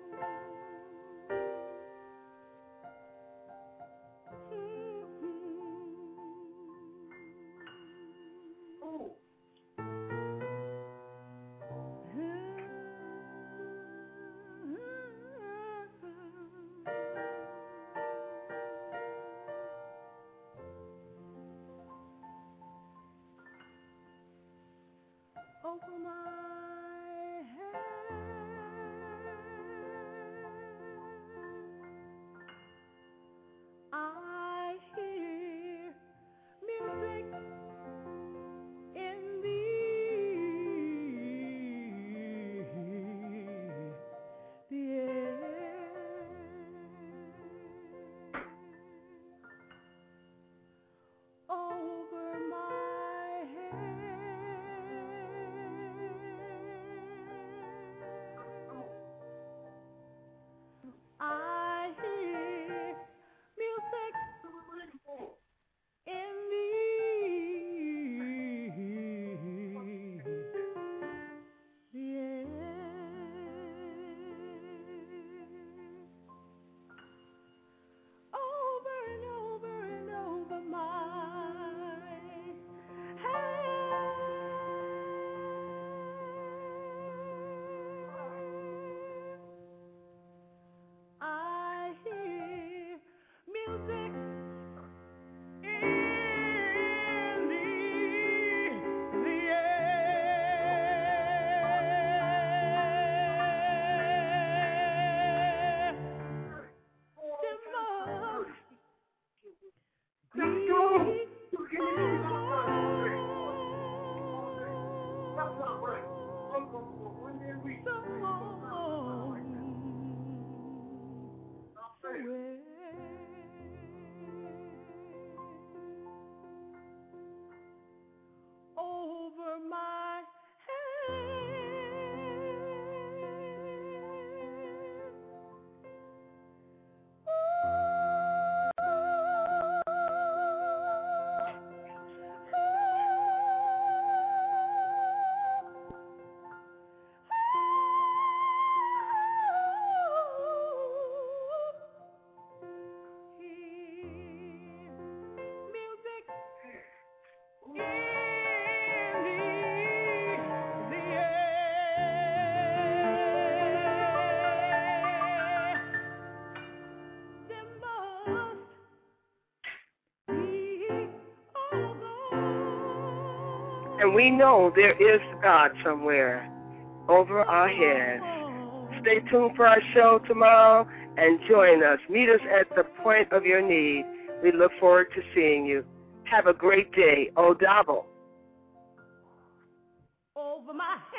Over my head, I hear music in the air. Over my I hear music in the air. Over and over and over my head. I And we know there is God somewhere over our heads. Stay tuned for our show tomorrow and join us. Meet us at the point of your need. We look forward to seeing you. Have a great day. Odabo. Over my